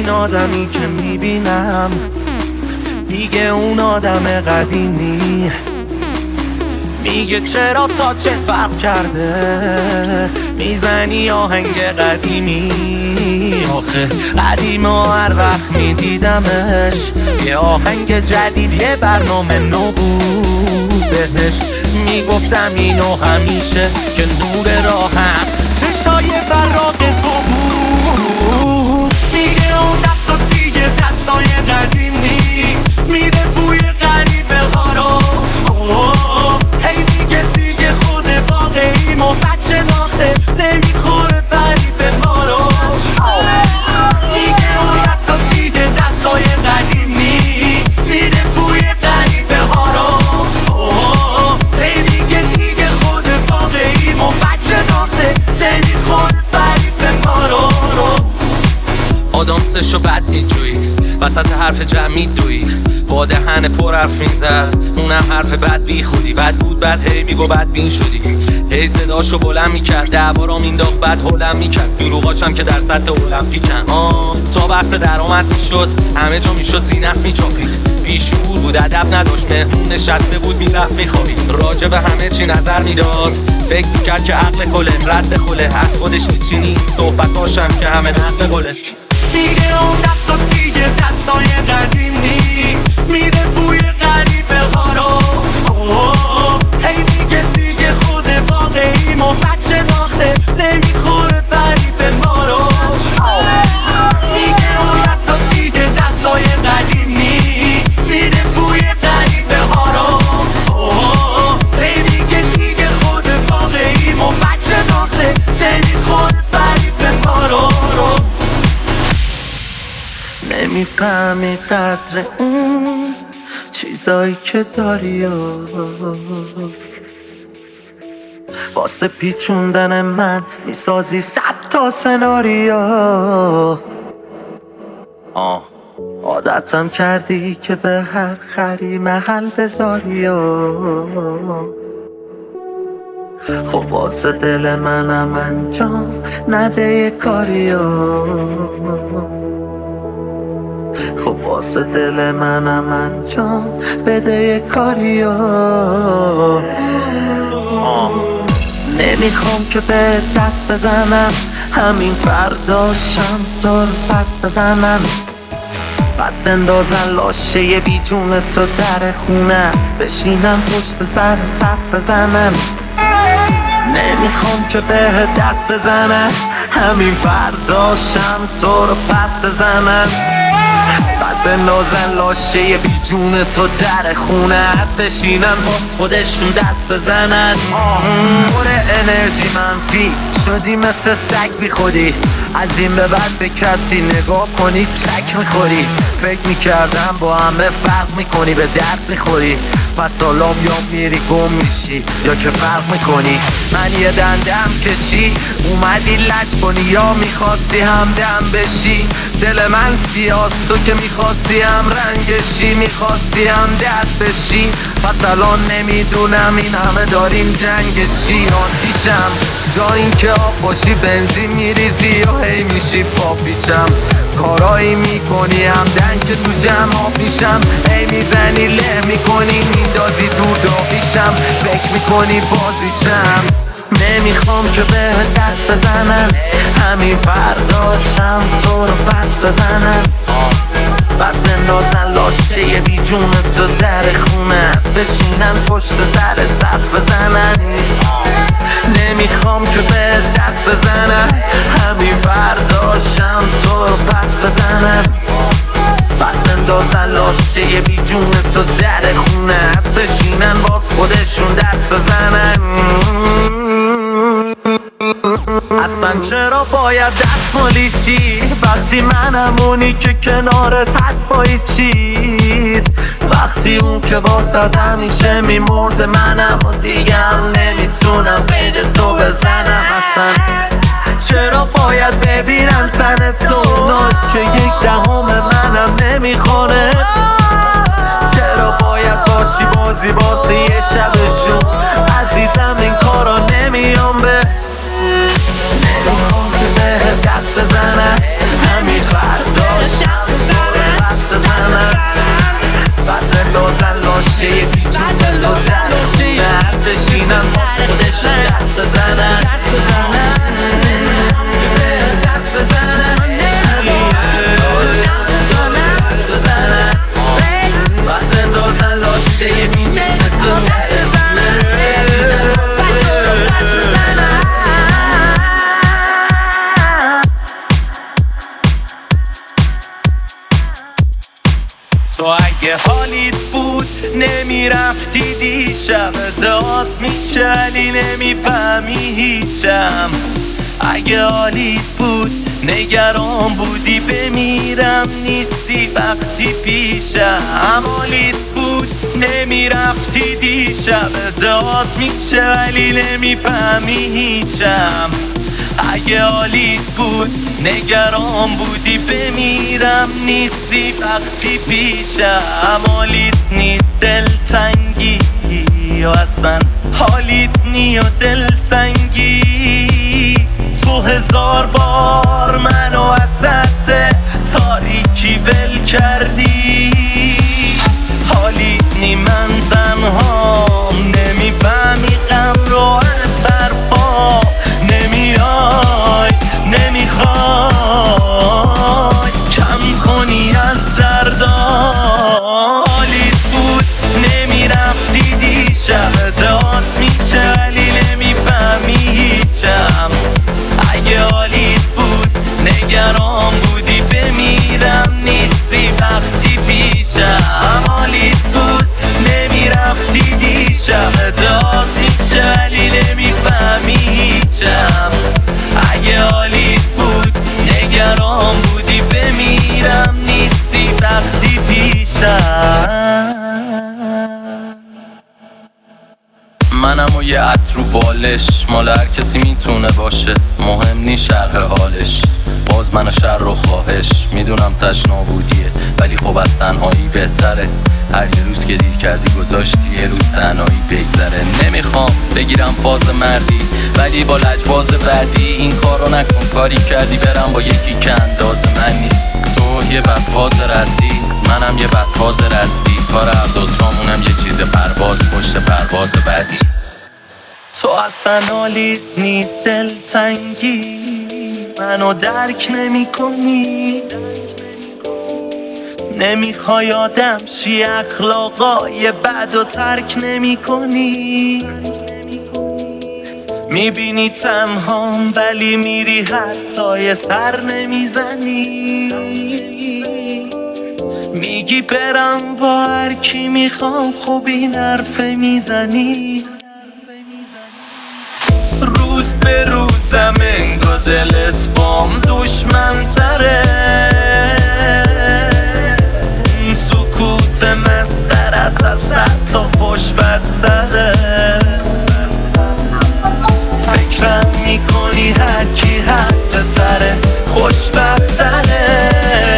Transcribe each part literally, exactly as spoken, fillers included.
این آدمی که میبینم دیگه اون آدم قدیمی. میگه چرا تا چه فرق کرده میزنی آهنگ قدیمی. آخه قدیم و هر وقت میدیدمش یه آهنگ جدید یه برنامه نو بود بهش. میگفتم اینو همیشه که نور راهم چشای براق تو بود. میگه اون دستا دیگه دستای قدیمی میده بوی غریبه ها رو. هی میگه دیگه خود واقعیم و بچه ناخته نمیخوره فریب ما رو. میگه اون دستا دیگه دستای قدیمی میده بوی غریبه ها رو. هی میگه دیگه خود واقعیم و بچه ناخته نمیخوره فریب ما رو. آدم سشو بد میجوید وسط حرف جمعی دوید با دهن پر حرف میزد اونم حرف بد بی خودی. بد بود بد هی میگو بد بین شدی. هی صداشو بلند میکرد دعوا مینداخت بعد هولم میکرد. دروغاشم که در سطح المپیکن. آه تا بحث درآمد میشد همه جا میشد زینف میچاپید. بیشعور بود ادب نداشت مهمون نشسته بود میرفت میخوابید. راجع به همه چی نظر میداد فکر میکرد که عقل کله رد خله از خودش هیچی نیست. صحبتاشم که همه نقل قله. میگه اون دستا دیگه دستای قدیمی میده بوی غریبه ها رو. هی میگه دیگه خود واقعیم و بچه ناخته نمیخوره فریب ما رو. میگه اون دستا دیگه دستای قدیمی میده بوی غریبه ها رو. هی میگه دیگه خود واقعیم و بچه ناخته نمیخوره فریب ما رو. نمیفهمی قدر اون چیزایی که داری و واسه پیچوندن من میسازی صد تا سناریو. آه عادتم کردی که به هر خری محل بذاری و خب واسه دل منم انجام نده یه کاریو. خب واسه دل منم انجام بده یه کاریو. نمیخوام که به دست بزنم همین فرداشم تو رو پس بزنم. بعد بندازن لاشه یه بی جون تو در خونه بشینم پشت سر تف بزنم. نمیخوام که به دست بزنم همین فرداشم تو رو پس بزنم. بعد بندازن لاشه بی جون تو در خونه بشینن باز خودشون دست بزنن. پر انرژی منفی شدی مثل سگ بی خودی. از این به بعد به کسی نگاه کنی چک میخوری. فکر میکردم با همه فرق میکنی به درد میخوری. پس حالا یا میری گم میشی یا که فرق میکنی. من یه دندم که چی اومدی لج کنی یا میخواستی همدم بشی. دل من سیاست تو که میخواستی هم رنگشی میخواستی هم درد بشی. پس الان نمیدونم این همه داریم جنگ چی. آتیشم جا این که آب باشی بنزین میریزی یا هی میشی پاپیچم. کارایی میکنی همدن که تو جمع میشم. هی میزنی له میکنی میندازی دور داغیشم. فکر میکنی بازیچم. نمیخوام که به دست بزنم همین فرداشم تو رو پس بزنم. بعد بندازن لاشه یه بی جون تو در خونه بشینن پشت سر تف بزنن. نمیخوام که به دست بزنم همین فرداشم تو رو پس بزنم. بعد بندازن لاشه یه بی جون تو در خونه بشینن باز خودشون دست بزنن. اصلا چرا باید دستمالی شی وقتی منم اونی که کنارت هست با چیت. وقتی اون که واسه همیشه میمرد منم و دیگه هم نمیتونم غیر تو بزنم. اصلا چرا باید ببینم تن تو اونا که یک دهم منم نمیخوره. چرا باید باشی بازی واسه یه شبشون عزیزم این کارا نمیام به. نمیخوام که به دست بزنم همین فرداش خودشون دست بزنن دست بزنن دست بزنن دست بزنن بعد اندازن لاشه بیجون تو دست بزنن دست بزنن. تو اگه حالیت بود نمیرفتی دیشب داد میچلی نمیفهمی هیچم. اگه حالیت بود نگران بودی بمیرم نیستی وقتی پیشم. حالیت بود نمیرفتی دیشب داد میچلی نمیفهمی هیچم. اگه حالیت بود نگران بودی بمیرم نیستی وقتی پیشم. حالیت نی دلتنگی یا اصلا حالیت نی و دلسنگی. تو هزار بار منو وسط تاریکی ول کردی. حالیت نی من تنهام نمیفهمی غم رو از حرفا نمیای نمیخوای کم کنی از دردا. حالیت بود نمیرفتی دیشب داد میشه ولی نمیفهمی هیچم. اگه حالیت بود نگران بودی بمیرم نیستی وقتی پیشم. حالیت بود نمیرفتی دیشب داد میشه ولی نمیفهمی هیچم. اگه حالیت بود نگران بودی بمیرم نیستی وقتی پیشم. منم و یه عطر رو بالش مال هر کسی میتونه باشه مهم نی شرح حالش. باز من شر و خواهش میدونم تشنا بودیه ولی خب از تنهایی بهتره. هر یه روز که دیر کردی گذاشتی یه روز تنهایی بگذره. نمیخوام بگیرم فاز مردی ولی با لجباز بعدی این کارو نکن. کاری کردی برم با یکی که انداز منی. تو یه بدفاز ردی منم یه بدفاز ردی. کار هر دوتامونم یه چیز پرواز پشت پرواز بعدی. تو اصلا حالیت نی دلتنگی منو درک نمی کنی. نمیخوای آدم شی اخلاقای بد و ترک نمی کنی. میبینی تنهام ولی میری حتی یه سر نمیزنی. میگی برم با هر کی میخوام خب این حرف میزنی. روز به روزم انگار دلت بام دشمن تره. سکوت مسخرت از صد تا فش بدتره. فکرم میکنی هر کی حد تره خوشبختره.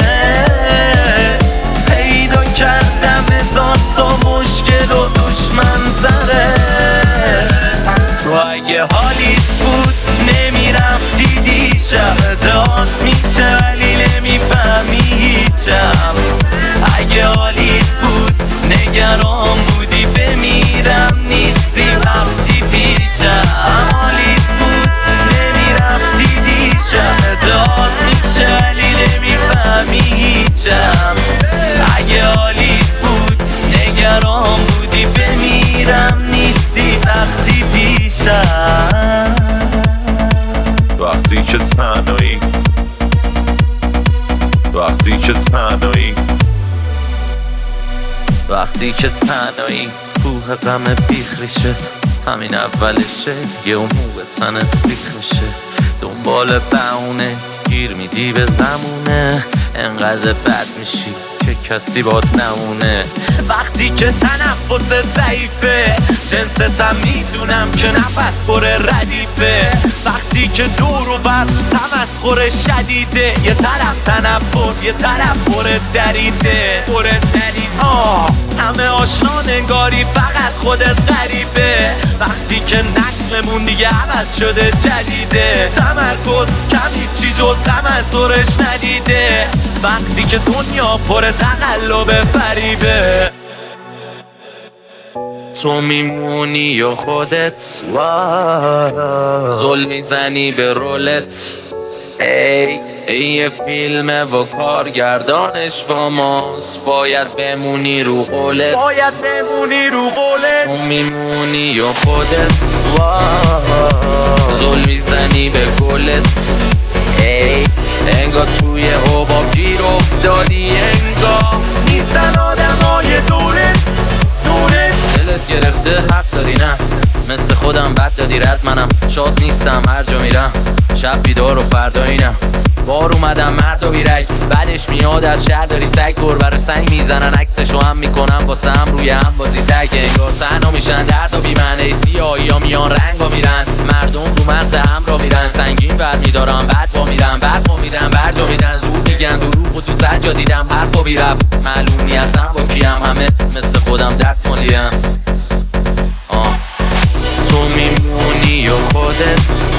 پیدا کردم هزار تا مشکل و دشمن سره. تو اگه حالیت بود نمیرفتی دیشب داد میشه ولی نمیفهمی هیچم. اگه حالیت بود نگران بودی بمیرم نیستی وقتی پیشم. حالیت بود نمیرفتی دیشب داد میشه ولی نمیفهمی هیچم. اگه حالیت بود نگران بودی بمیرم نیستی وقتی پیشم. وقتی که تنهایی وقتی که تنهایی وقتی که تنهایی کوه غم بیخریشت همین اولشه. یه موقع تنت سیخ میشه دنبال بهونه گیر میدی به زمونه. انقدر بد میشی که کسی باد نمونه. وقتی که تنفست ضعیفه جنستم میدونم که نفس خوره ردیفه. وقتی که دور و بر تمسخر شدیده یه طرف تنفر یه طرف خوره دریده خوره دریده. آه همه آشنا نگاری فقط خودت غریبه. وقتی که نسلمون دیگه عوض شده جدیده. تمرکز کمی چی جز غم از دورش ندیده. وقتی که دنیا پر تقلب فریبه. تو میمونی یا خودت زل میزنی به رولت. ای ای یه فیلمه و کارگردانش با ماست، باید بمونی رو قولت، باید بمونی رو قولت. تو میمونی یا خودت زل میزنی به گلت. ای انگار توی حباب گیر افتادی، انگار نیستن آدمای دورت دورت. دلت گرفته حق داری نه، مثل خودم بد دادی رد. منم شاد نیستم هر جا میرم، شب بیدار و فردا اینم. بار اومدم مرد و بیرک، بعدش میاد از شهر داری سگ. گربه رو سنگ میزنن عکسشو هم میکنم واسه هم روی هم بازی تک. انگار تنها میشن درد و بیمعنی، سیاهی ها میان رنگ ها میرن، مردم رو مغز هم را میرن. سنگین بر میدارم بعد با میرم، برق ها میدن برجا میدن. زود میگن دروغ و تو سجا دیدم حرفا بیرم. معلومی اصلا با کیم، همه مثل خودم دست مالیم. آه تو میمونی یا خودت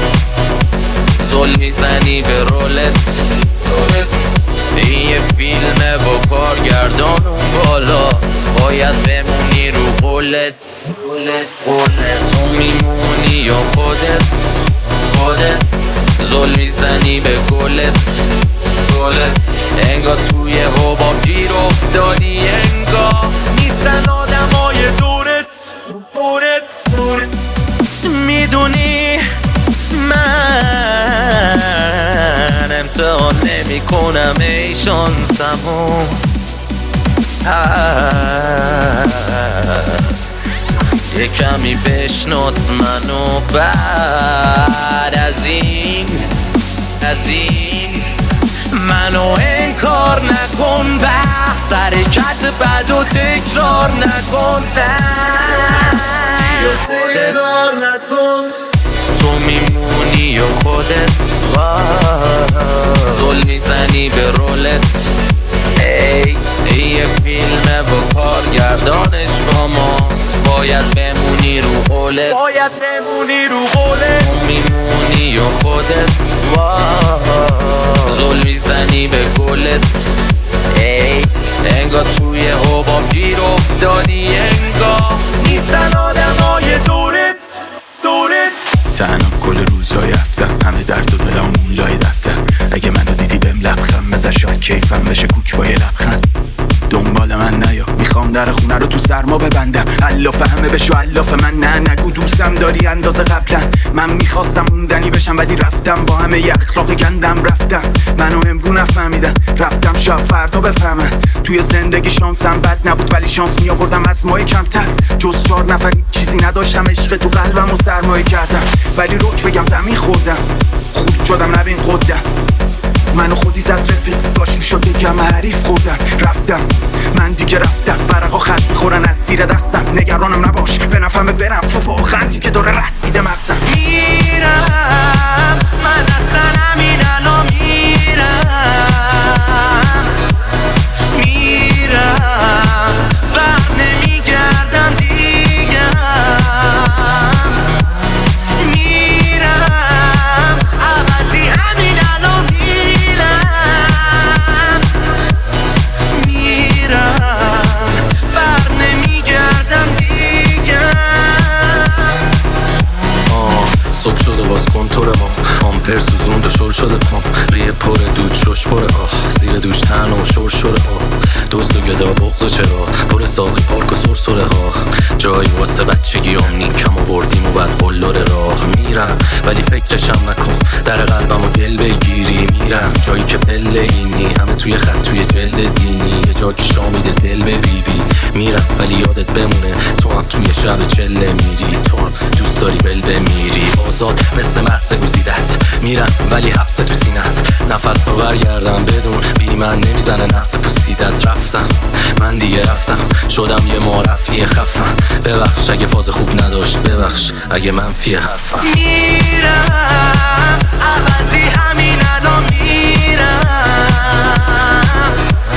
زل میزنی به رولت. این یه فیلمه با کارگردان اون بالاست، باید بمونی رو قولت. تو میمونی یا خودت خودت زل میزنی به گلت گلت. انگار توی حباب گیر افتادی، انگار نیستن آدمای دورت دورت دورت. میدونی من امتحان نمی کنم ای شانسمو، یه کمی بشناس منو. بعد از این از این منو انکار نکن، بحث حرکت بد و تکرار نکن، تکرار نکن. تو میمونی یا خودت زل میزنی به رولت. ای ای یه فیلمه و کارگردانش با ماست، باید بمونی رو قولت، باید بمونی رو قولت. تو میمونی یا خودت زل میزنی به گلت. ای انگار توی حباب گیر افتادی، انگار نیستن آدمای دورت دورت. تنها کل روزای هفتم، همه درد و دلامون لای دفتر. اگه منو دیدی بهم لبخند بزن، شاید کیفم بشه کوک با یه لبخند. دنبال من نیا، میخوام در خونه رو تو سرما ببندم. الاف همه بشو الاف من، نه نگو دوستم داری اندازه قبلا. من میخواستم موندنی بشم ولی رفتم، با همه ی اخلاق گندم رفتم. منو امرو نفهمیدن، رفتم شاید فردا بفهمن. توی زندگی شانسم بد نبود ولی شانس میآوردم از مای کمتر. جز چهار نفر چیزی نداشتم، عشق تو قلبم و سرمایه کردم. ولی روک بگم زمین خوردم، خود شدم نبین خودم. منو خودی زد رفیق، باش میشد بگم حریف خوردم. رفتم من دیگه رفتم، برقا خط میخورن از زیر دستم. نگرانم نباش به نفهمه برم، چون واقعا دیگه داره رد میده مغزم. میرم من اصلا همین الان میرم میرم بر نمیگردم دیگه. میرم عوضی همین الان میرم میرم بر نمیگردم دیگه. آه صبح شده باز کنتور ما، آمپر سوزوند و شل شده پام. ریه پر دود شش پره آه، زیر دوش تن و شور شده آه. دوست و گدا بغض و چرا پر ساقی پارک و سرسره ها. جایی واسه بچگی هم نیکم آوردیم و بعد قلار راه. میرم ولی فکرشم نکن، در قلبم و گل بگیری. میرم جایی که پله اینی، همه توی خط توی جلد دینی. یه جا که شامیده دل به بی بی. میرم ولی یادت بمونه تو هم توی شب چله میری. تو هم دوست داری بل بمیری، آزاد مثل مغز گزیدت. میرم ولی حبس تو سینت، نفس رو برگردم بدون بی من نمیزنه نفس پوسیدت. رفتم من دیگه رفتم، شدم یه معرفی خفن. ببخش اگه فاز خوب نداشت، ببخش اگه منفی حرفم. میرم عوضی همین الان میرم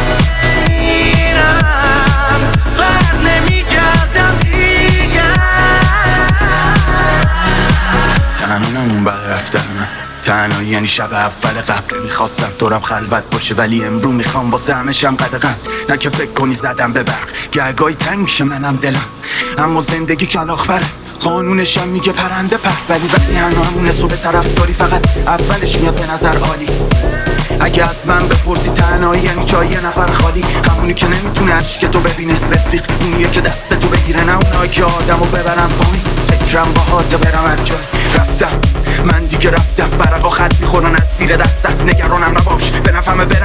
میرم بر نمیگردم دیگه. تنها نمون بعد رفتم من، تنهایی یعنی شب اول قبل میخواستم دورم خلوت باشه، ولی امرو میخوام واسه همشم قدغن. نه که فکر کنی زدم به برق، گهگاهی تنگ شه منم دلم، اما زندگی کلاغ بره، قانونشم میگه پرنده پر. ولی وقتی هنو همونه صبح طرف داری فقط اولش میاد به نظر عالی. اگه از من بپرسی تنهایی یعنی جای یه نفر خالی، همونی که نمیتونه عشق تو ببینه رفیق، اونیه که دست تو بگیره، نه اونایی که آدمو ببرن پایین. فکرم باهات برم هر جای رفتم، من دیگه رفتم. برقا خط میخورن از زیر دستم، نگرانم نباش به نفهمه برم.